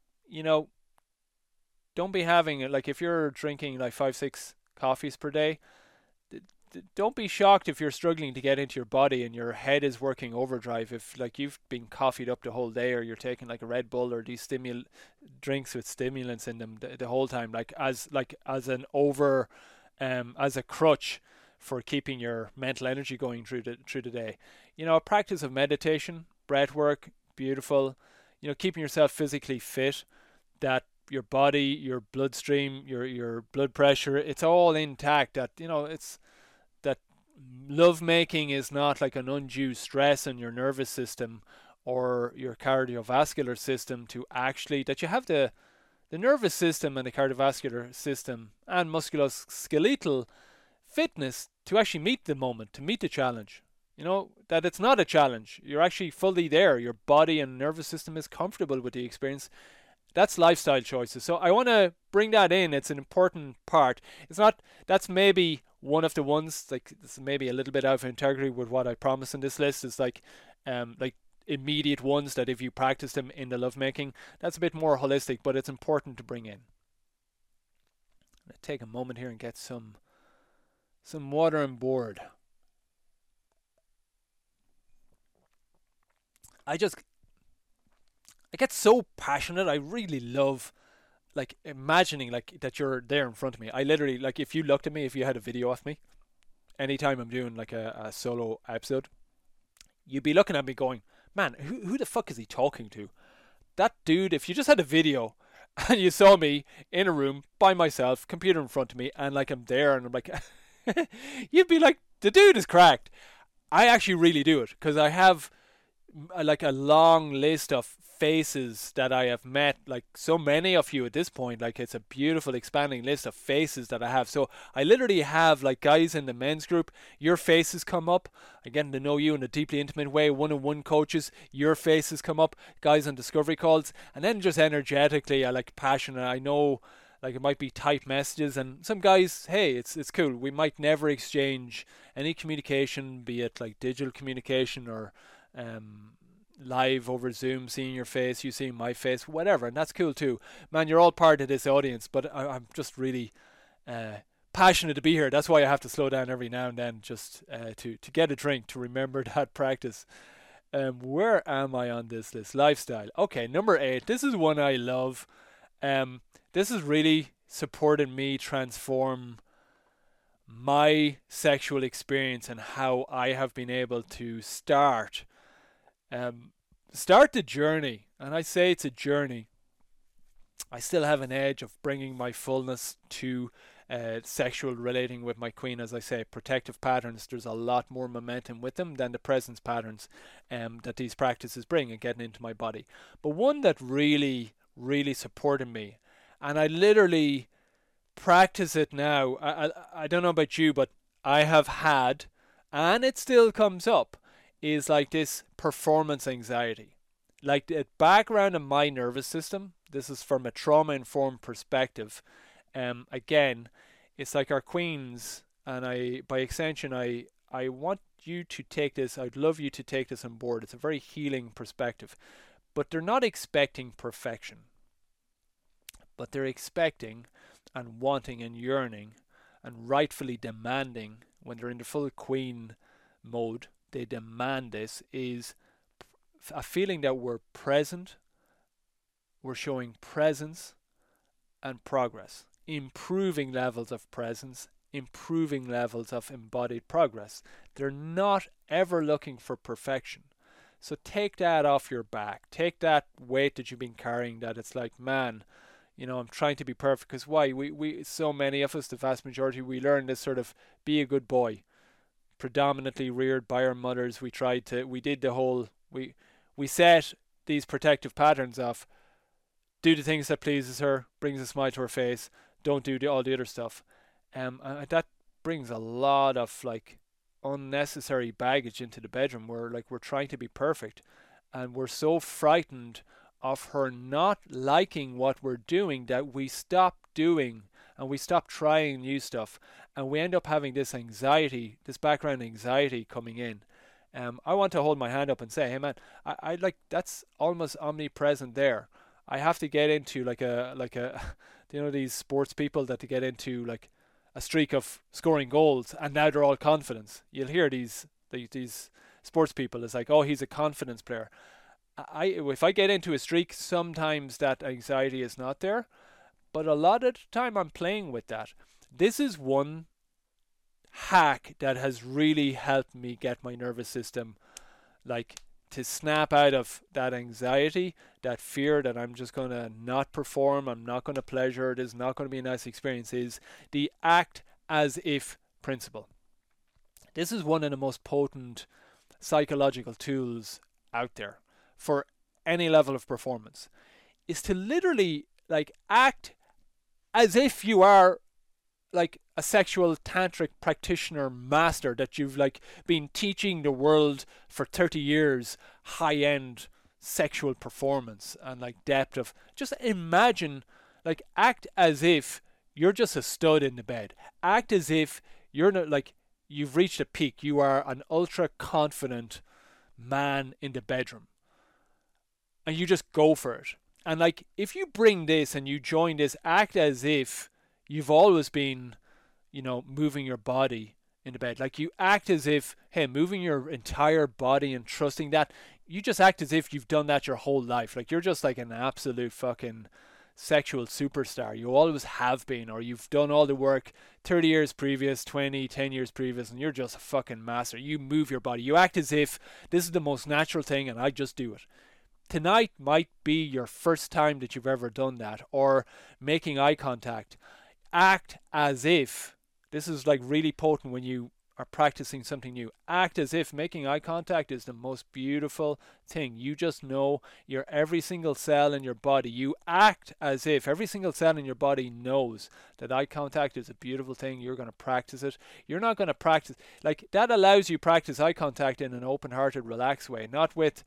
[SPEAKER 1] Don't be having, like, if you're drinking like 5-6 coffees per day, don't be shocked if you're struggling to get into your body and your head is working overdrive. If, like, you've been coffeeed up the whole day, or you're taking like a Red Bull or these drinks with stimulants in them the whole time, as a crutch for keeping your mental energy going through the day. A practice of meditation, breath work, beautiful. Keeping yourself physically fit, that your body, your bloodstream, your blood pressure, it's all intact. That it's that love making is not like an undue stress on your nervous system or your cardiovascular system, to actually that you have the nervous system and the cardiovascular system and musculoskeletal fitness to actually meet the moment, to meet the challenge. That it's not a challenge. You're actually fully there. Your body and nervous system is comfortable with the experience. That's lifestyle choices. So I want to bring that in. It's an important part. It's not, that's maybe one of the ones, like, this is maybe a little bit out of integrity with what I promise in this list. Is like immediate ones that if you practice them in the lovemaking, that's a bit more holistic, but it's important to bring in. I'm going to take a moment here and get some water on board. I get so passionate. I really love, like, imagining like that you're there in front of me. I literally, like, if you looked at me, if you had a video of me, anytime I'm doing like a solo episode, you'd be looking at me going, man, who the fuck is he talking to? That dude, if you just had a video and you saw me in a room by myself, computer in front of me, and like I'm there and I'm like, you'd be like, the dude is cracked. I actually really do it because I have like a long list of faces that I have met, like so many of you at this point. Like, it's a beautiful expanding list of faces that I have. So I literally have, like, guys in the men's group, your faces come up. I'm getting to know you in a deeply intimate way. One-on-one coaches, your faces come up. Guys on discovery calls, and then just energetically, I like passionate. I know, Like it might be typed messages, and some guys, hey, it's cool. We might never exchange any communication, be it like digital communication or um, live over Zoom, seeing your face, you seeing my face, whatever, and that's cool too. Man, you're all part of this audience, but I'm just really uh, passionate to be here. That's why I have to slow down every now and then, just to get a drink, to remember that practice. Where am I on this list? Lifestyle. Okay, number 8. This is one I love. This has really supported me transform my sexual experience and how I have been able to start the journey. And I say it's a journey. I still have an edge of bringing my fullness to sexual relating with my queen. As I say, protective patterns, there's a lot more momentum with them than the presence patterns that these practices bring and getting into my body. But one that really, really supported me, and I literally practice it now. I don't know about you, but I have had, and it still comes up, is like this performance anxiety. Like the background in my nervous system, this is from a trauma-informed perspective. Again, it's like our queens, and by extension, I want you to take this. I'd love you to take this on board. It's a very healing perspective, but they're not expecting perfection, but they're expecting and wanting and yearning and rightfully demanding, when they're in the full queen mode, they demand this, is a feeling that we're present, we're showing presence and progress, improving levels of presence, improving levels of embodied progress. They're not ever looking for perfection. So take that off your back. Take that weight that you've been carrying, that it's like, man, I'm trying to be perfect. Because why? We so many of us, the vast majority, we learn this sort of be a good boy. Predominantly reared by our mothers. We did the whole, we set these protective patterns of do the things that pleases her, brings a smile to her face, don't do all the other stuff. That brings a lot of like unnecessary baggage into the bedroom, where like we're trying to be perfect, and we're so frightened of her not liking what we're doing that we stop doing and we stop trying new stuff, and we end up having this anxiety, this background anxiety coming in. I want to hold my hand up and say, hey man, I like, that's almost omnipresent there. I have to get into like a these sports people that to get into like a streak of scoring goals, and now they're all confidence. You'll hear these sports people, it's like, oh, he's a confidence player. If I get into a streak, sometimes that anxiety is not there, but a lot of the time I'm playing with that. This is one hack that has really helped me get my nervous system like to snap out of that anxiety, that fear that I'm just going to not perform, I'm not going to pleasure, it is not going to be a nice experience, is the act as if principle. This is one of the most potent psychological tools out there for any level of performance, is to literally like act as if you are like a sexual tantric practitioner master, that you've like been teaching the world for 30 years high-end sexual performance and like depth of, just imagine, like act as if you're just a stud in the bed. Act as if you're not, like you've reached a peak, you are an ultra confident man in the bedroom, and you just go for it. And like if you bring this and you join this, act as if you've always been, moving your body in the bed. Like you act as if, hey, moving your entire body and trusting that, you just act as if you've done that your whole life. Like you're just like an absolute fucking sexual superstar. You always have been, or you've done all the work 30 years previous, 20, 10 years previous, and you're just a fucking master. You move your body. You act as if this is the most natural thing and I just do it. Tonight might be your first time that you've ever done that, or making eye contact. Act as if, this is like really potent when you are practicing something new. Act as if making eye contact is the most beautiful thing. You just know your every single cell in your body. You act as if every single cell in your body knows that eye contact is a beautiful thing. You're going to practice it. You're not going to practice, like that allows you practice eye contact in an open-hearted, relaxed way, not with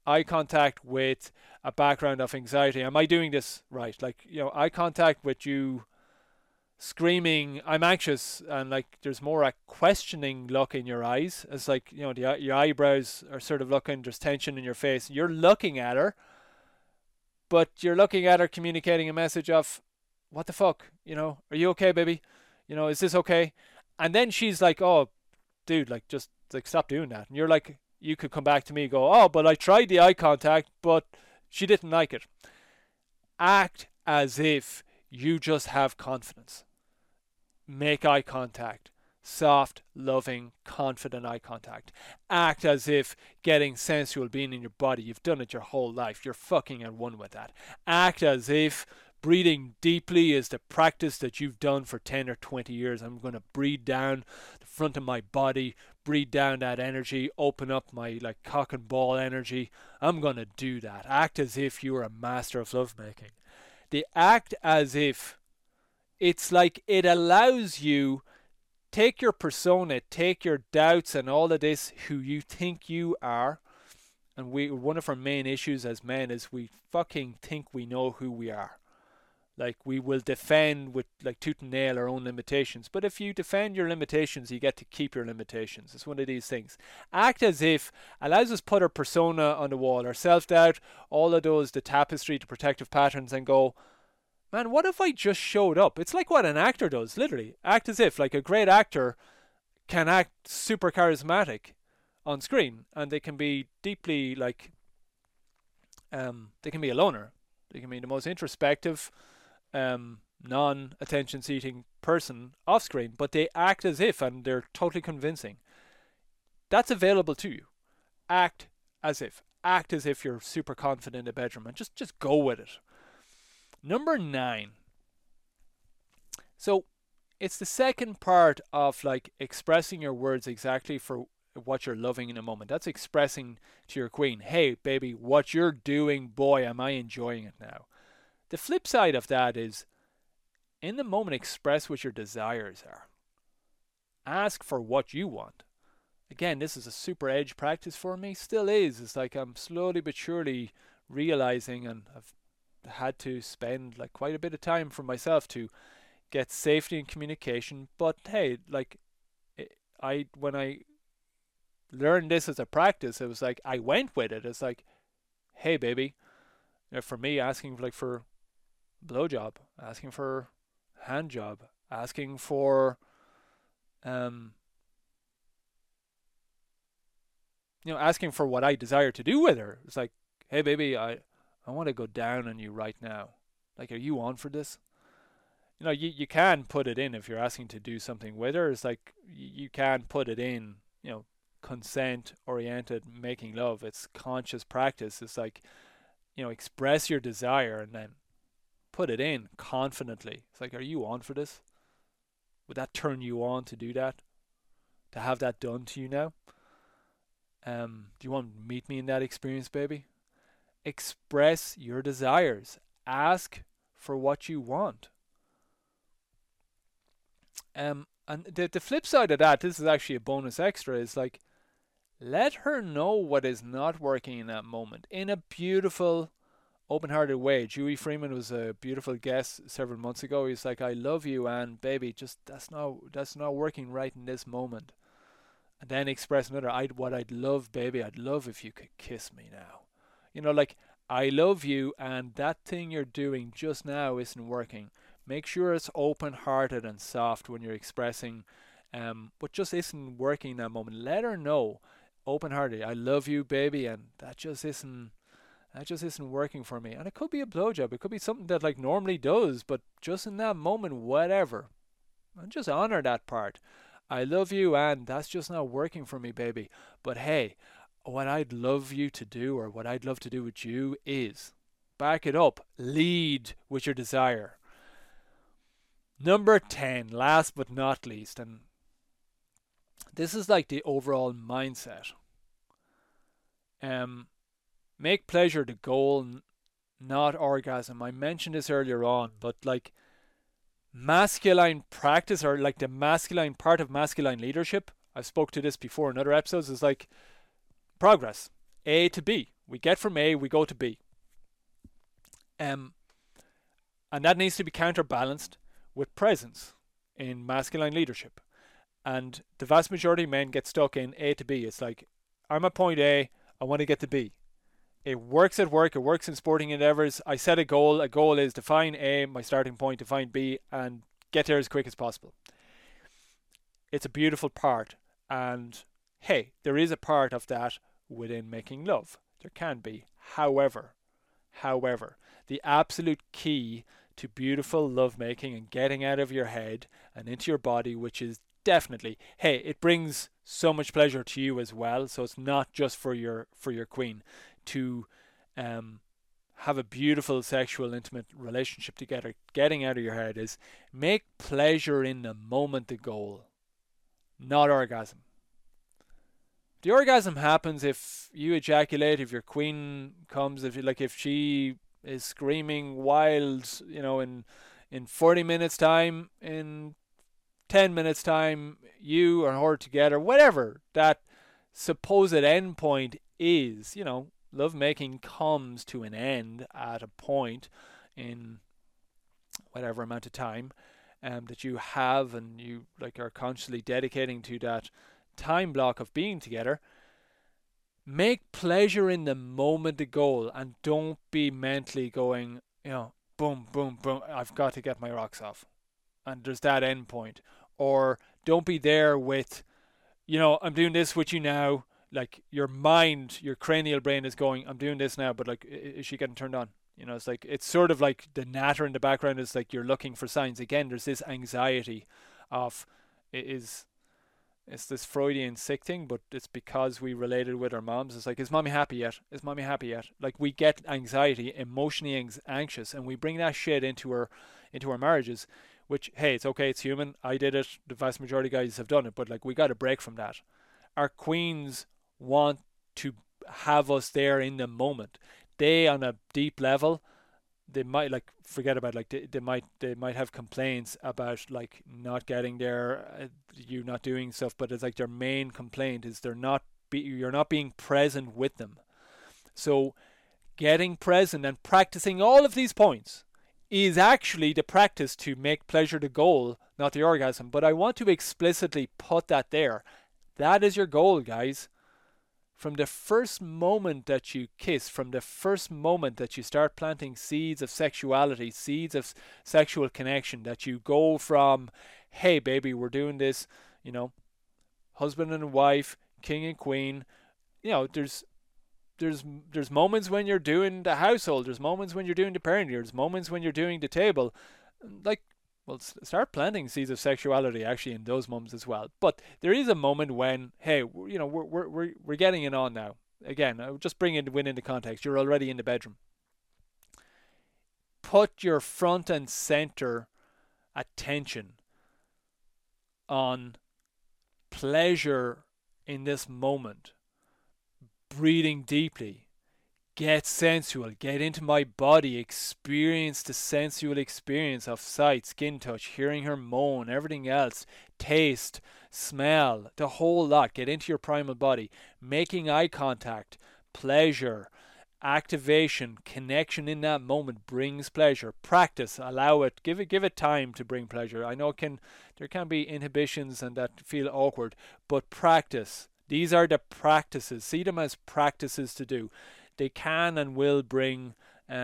[SPEAKER 1] eye contact with a background of anxiety. Am I doing this right? Like, eye contact with you screaming, I'm anxious, and like there's more a questioning look in your eyes. It's like, your eyebrows are sort of looking, there's tension in your face. You're looking at her, but you're looking at her communicating a message of, what the fuck? Are you okay, baby? Is this okay? And then she's like, oh, dude, like, just like stop doing that. And you're like, you could come back to me and go, oh, but I tried the eye contact, but she didn't like it. Act as if you just have confidence. Make eye contact. Soft, loving, confident eye contact. Act as if getting sensual being in your body, you've done it your whole life. You're fucking at one with that. Act as if breathing deeply is the practice that you've done for 10 or 20 years. I'm going to breathe down the front of my body, breathe down that energy, open up my like cock and ball energy. I'm going to do that. Act as if you are a master of lovemaking. The act as if, it's like it allows you, take your persona, take your doubts and all of this, who you think you are. And one of our main issues as men is we fucking think we know who we are. Like, we will defend with like tooth and nail our own limitations. But if you defend your limitations, you get to keep your limitations. It's one of these things. Act as if allows us put our persona on the wall, our self-doubt, all of those, the tapestry, the protective patterns, and go, man, what if I just showed up? It's like what an actor does, literally. Act as if, like a great actor can act super charismatic on screen, and they can be deeply like, they can be a loner. They can be the most introspective, non-attention seeking person off screen, but they act as if, and they're totally convincing. That's available to you. Act as if. Act as if you're super confident in the bedroom, and just go with it. Number 9. So it's the second part of like expressing your words exactly for what you're loving in a moment. That's expressing to your queen, hey baby, what you're doing, boy, am I enjoying it now. The flip side of that is, in the moment, express what your desires are. Ask for what you want. Again, this is a super edge practice for me, still is. It's like I'm slowly but surely realizing, and I've had to spend like quite a bit of time for myself to get safety in communication. But hey, like, when I learned this as a practice, it was like I went with it. It's like, hey baby, for me, asking like for blowjob, asking for hand job, asking for asking for what I desire to do with her. It's like, hey baby, I want to go down on you right now. Like, are you on for this? You can put it in if you're asking to do something with her. It's like you can put it in, consent oriented making love. It's conscious practice. It's like, express your desire and then put it in confidently. It's like, are you on for this? Would that turn you on to do that? To have that done to you now? Do you want to meet me in that experience, baby? Express your desires. Ask for what you want. And the flip side of that, this is actually a bonus extra, is like, let her know what is not working in that moment in a beautiful, open-hearted way. Dewey Freeman was a beautiful guest several months ago. He's like, I love you, and baby, just that's not working right in this moment. And then express another, what I'd love, baby, I'd love if you could kiss me now. Like, I love you, and that thing you're doing just now isn't working. Make sure it's open-hearted and soft when you're expressing, but just isn't working in that moment. Let her know, open-hearted, I love you, baby, and that just isn't working for me. And it could be a blowjob. It could be something that like normally does, but just in that moment, whatever. And just honor that part. I love you, and that's just not working for me, baby. But hey, what I'd love you to do, or what I'd love to do with you, is back it up. Lead with your desire. Number 10, last but not least, and this is like the overall mindset. Make pleasure the goal, not orgasm. I mentioned this earlier on, but like masculine practice, or like the masculine part of masculine leadership, I've spoke to this before in other episodes, is like progress. A to B. We get from A, we go to B. And that needs to be counterbalanced with presence in masculine leadership. And the vast majority of men get stuck in A to B. It's like, I'm at point A, I want to get to B. It works at work, it works in sporting endeavors. I set a goal. A goal is to find A, my starting point, to find B, and get there as quick as possible. It's a beautiful part. And hey, there is a part of that within making love. There can be. However, the absolute key to beautiful lovemaking and getting out of your head and into your body, which is definitely, hey, it brings so much pleasure to you as well. So it's not just for your queen to have a beautiful sexual intimate relationship together. Getting out of your head is make pleasure in the moment the goal, not orgasm. The orgasm happens if you ejaculate, if your queen comes, if she is screaming wild, in 40 minutes time, in 10 minutes time, you and her together, whatever that supposed end point is, lovemaking comes to an end at a point in whatever amount of time that you have, and you are consciously dedicating to that time block of being together. Make pleasure in the moment the goal, and don't be mentally going, boom, boom, boom, I've got to get my rocks off. And there's that end point. Or don't be there with, I'm doing this with you now. Like your mind, your cranial brain is going, I'm doing this now, but is she getting turned on? It's sort of like the natter in the background is like you're looking for signs. Again, there's this anxiety of, it's this Freudian sick thing, but it's because we related with our moms. It's like, is mommy happy yet? Is mommy happy yet? Like we get anxiety, emotionally anxious, and we bring that shit into our marriages, which, hey, it's okay, it's human. I did it. The vast majority of guys have done it, but we got to break from that. Our queens want to have us there in the moment. They, on a deep level, they might forget about they might have complaints about not getting there, you not doing stuff, but it's their main complaint is you're not being present with them. So getting present and practicing all of these points is actually the practice to make pleasure the goal, not the orgasm. But I want to explicitly put that there. That is your goal, guys. From the first moment that you kiss, from the first moment that you start planting seeds of sexuality, seeds of sexual connection, that you go from, hey baby, we're doing this, husband and wife, king and queen. There's moments when you're doing the household, there's moments when you're doing the parenting, there's moments when you're doing the table. Start planting seeds of sexuality actually in those moments as well. But there is a moment when, hey, we're getting it on now. Again, I'll just bring it into context. You're already in the bedroom. Put your front and center attention on pleasure in this moment. Breathing deeply. Get sensual, get into my body, experience the sensual experience of sight, skin touch, hearing her moan, everything else, taste, smell, the whole lot. Get into your primal body, making eye contact, pleasure, activation, connection in that moment brings pleasure. Practice, allow it, give it time to bring pleasure. I know there can be inhibitions and that feel awkward, but practice. These are the practices. See them as practices to do. They can and will bring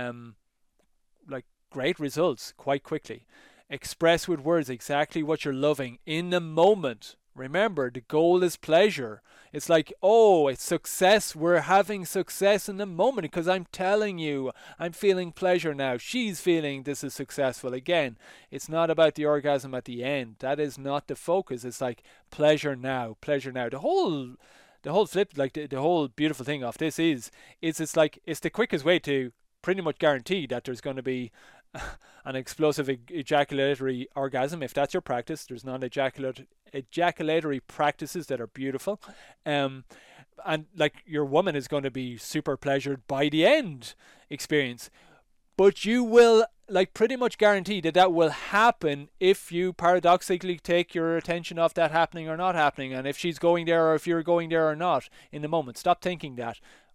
[SPEAKER 1] great results quite quickly. Express with words exactly what you're loving in the moment. Remember, the goal is pleasure. It's it's success. We're having success in the moment because I'm telling you, I'm feeling pleasure now. She's feeling this is successful. Again, it's not about the orgasm at the end. That is not the focus. It's pleasure now, pleasure now. The whole flip, the whole beautiful thing of this is it's the quickest way to pretty much guarantee that there's going to be an explosive ejaculatory orgasm if that's your practice. There's non-ejaculatory practices that are beautiful, and your woman is going to be super pleasured by the end experience. But you will pretty much guarantee that will happen if you paradoxically take your attention off that happening or not happening, and if she's going there or if you're going there or not in the moment. Stop thinking that.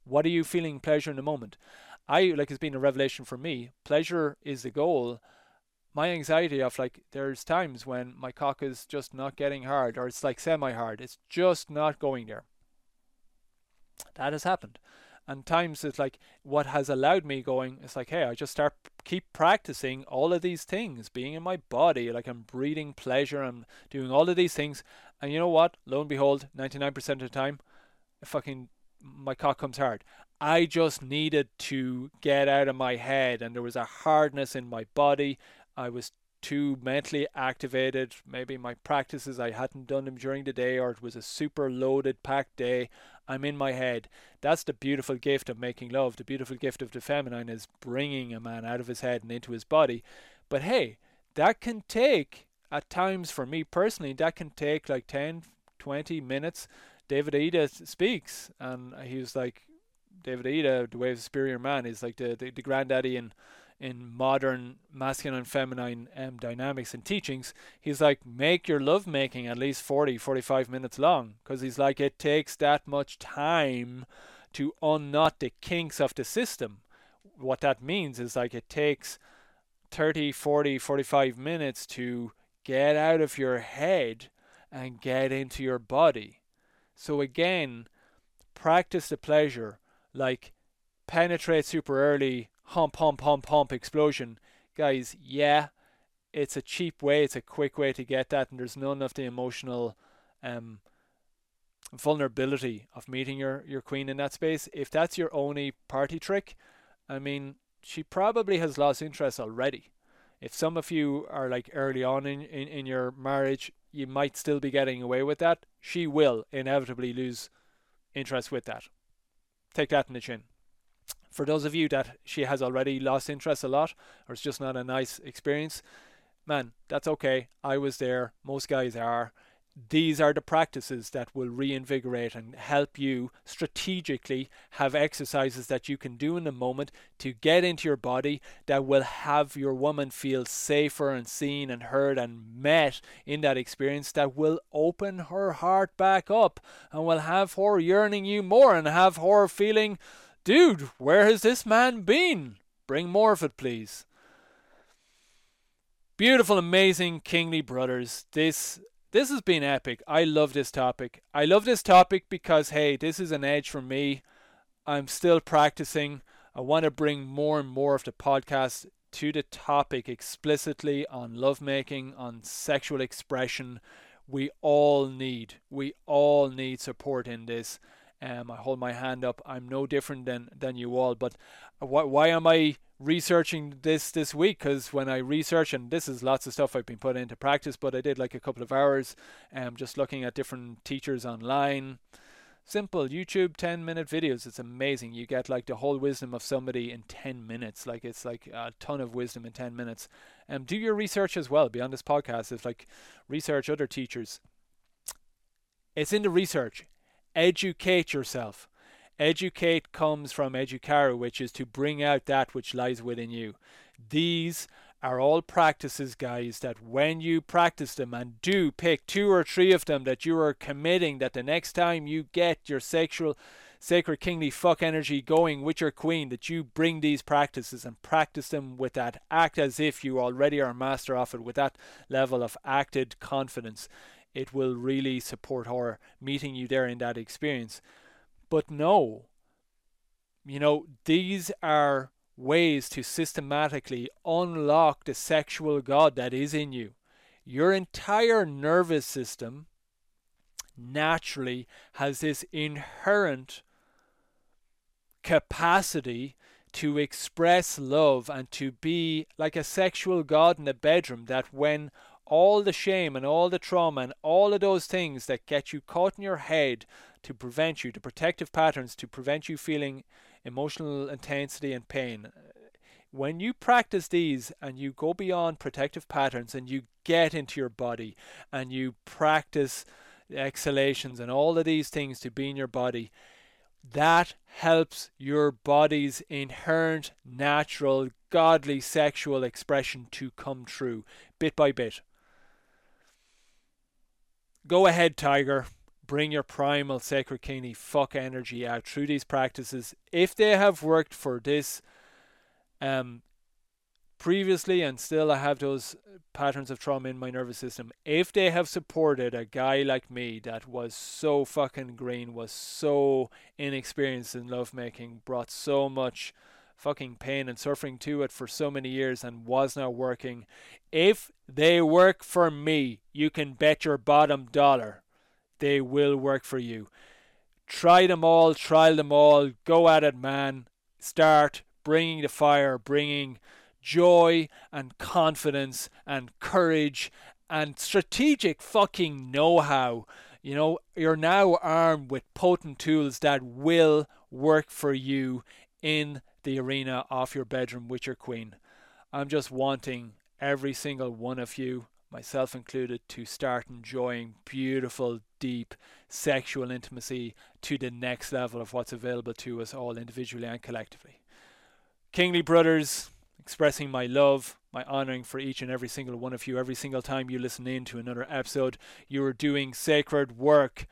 [SPEAKER 1] What are you feeling pleasure in the moment? It's been a revelation for me. Pleasure is the goal. My anxiety of like, there's times when my cock is just not getting hard, or it's like semi-hard. It's just not going there. That has happened. And times it's like what has allowed me going, it's like, hey, I just keep practicing all of these things, being in my body, like I'm breathing pleasure, I'm doing all of these things. And you know what? Lo and behold, 99% of the time, fucking my cock comes hard. I just needed to get out of my head, and there was a hardness in my body. I was too mentally activated. Maybe my practices, I hadn't done them during the day, or it was a super loaded, packed day. I'm in my head. That's the beautiful gift of making love. The beautiful gift of the feminine is bringing a man out of his head and into his body. But hey, that can take, at times for me personally, that can take like 10, 20 minutes. David Aida speaks, and he was like, David Aida, the way of the superior man, is like the granddaddy in modern masculine and feminine dynamics and teachings. He's like, make your love making at least 40-45 minutes long, because he's like, it takes that much time to unknot the kinks of the system. What that means is like it takes 30, 40, 45 minutes to get out of your head and get into your body. So again, practice the pleasure, like penetrate super early, hump, hump, hump, hump, explosion. Guys, yeah, it's a cheap way, it's a quick way to get that, and there's none of the emotional vulnerability of meeting your queen in that space. If that's your only party trick, I mean, she probably has lost interest already. If some of you are like early on in your marriage, you might still be getting away with that. She will inevitably lose interest with that. Take that in the chin. For those of you that she has already lost interest a lot, or it's just not a nice experience, man, that's okay. I was there. Most guys are. These are the practices that will reinvigorate and help you strategically have exercises that you can do in the moment to get into your body that will have your woman feel safer and seen and heard and met in that experience, that will open her heart back up and will have her yearning you more and have her feeling, dude, where has this man been? Bring more of it, please. Beautiful, amazing, kingly brothers. This has been epic. I love this topic. I love this topic because, hey, this is an edge for me. I'm still practicing. I want to bring more and more of the podcast to the topic explicitly on lovemaking, on sexual expression. We all need support in this. I hold my hand up. I'm no different than you all. But why am I researching this week? Because when I research, and this is lots of stuff I've been putting into practice, but I did like a couple of hours just looking at different teachers online. Simple YouTube 10-minute videos. It's amazing. You get like the whole wisdom of somebody in 10 minutes. Like it's like a ton of wisdom in 10 minutes. Do your research as well beyond this podcast. It's like research other teachers. It's in the research. Educate yourself. Educate comes from educare, which is to bring out that which lies within you. These are all practices, guys, that when you practice them, and do pick 2 or 3 of them that you are committing, that the next time you get your sexual, sacred, kingly fuck energy going with your queen, that you bring these practices and practice them with that. Act as if you already are a master of it, with that level of acted confidence. It will really support her meeting you there in that experience. But no, these are ways to systematically unlock the sexual God that is in you. Your entire nervous system naturally has this inherent capacity to express love and to be like a sexual God in the bedroom, that when all the shame and all the trauma and all of those things that get you caught in your head to prevent you, the protective patterns to prevent you feeling emotional intensity and pain, when you practice these and you go beyond protective patterns and you get into your body and you practice exhalations and all of these things to be in your body, that helps your body's inherent, natural, godly sexual expression to come true bit by bit. Go ahead, Tiger. bring your primal sacred kingly fuck energy out through these practices. If they have worked for this previously, and still I have those patterns of trauma in my nervous system, if they have supported a guy like me that was so fucking green, was so inexperienced in lovemaking, brought so much fucking pain and suffering to it for so many years and was not working, if they work for me, you can bet your bottom dollar they will work for you. Try them all, trial them all, go at it, man. Start bringing the fire, bringing joy and confidence and courage and strategic fucking know-how. You know, you're now armed with potent tools that will work for you in the arena of your bedroom with your queen. I'm just wanting every single one of you, myself included, to start enjoying beautiful, deep sexual intimacy to the next level of what's available to us all individually and collectively. Kingly brothers, expressing my love, my honouring for each and every single one of you. Every single time you listen in to another episode, you are doing sacred work,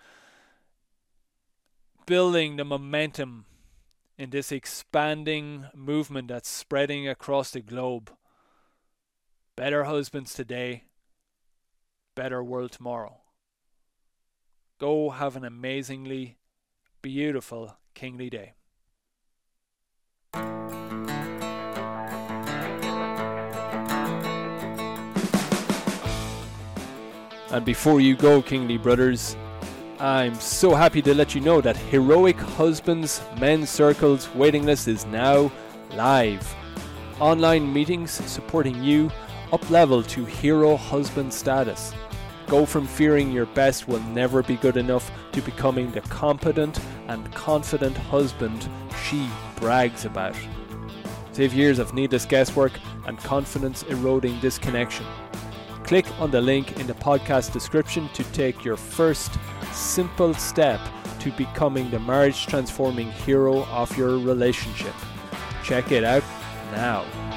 [SPEAKER 1] building the momentum in this expanding movement that's spreading across the globe. Better husbands today, better world tomorrow. Go have an amazingly beautiful kingly day. And before you go, kingly brothers, I'm so happy to let you know that Heroic Husbands Men's Circle's waiting list is now live. Online meetings supporting you up-level to hero husband status. Go from fearing your best will never be good enough to becoming the competent and confident husband she brags about. Save years of needless guesswork and confidence eroding disconnection. Click on the link in the podcast description to take your first simple step to becoming the marriage transforming hero of your relationship. Check it out now.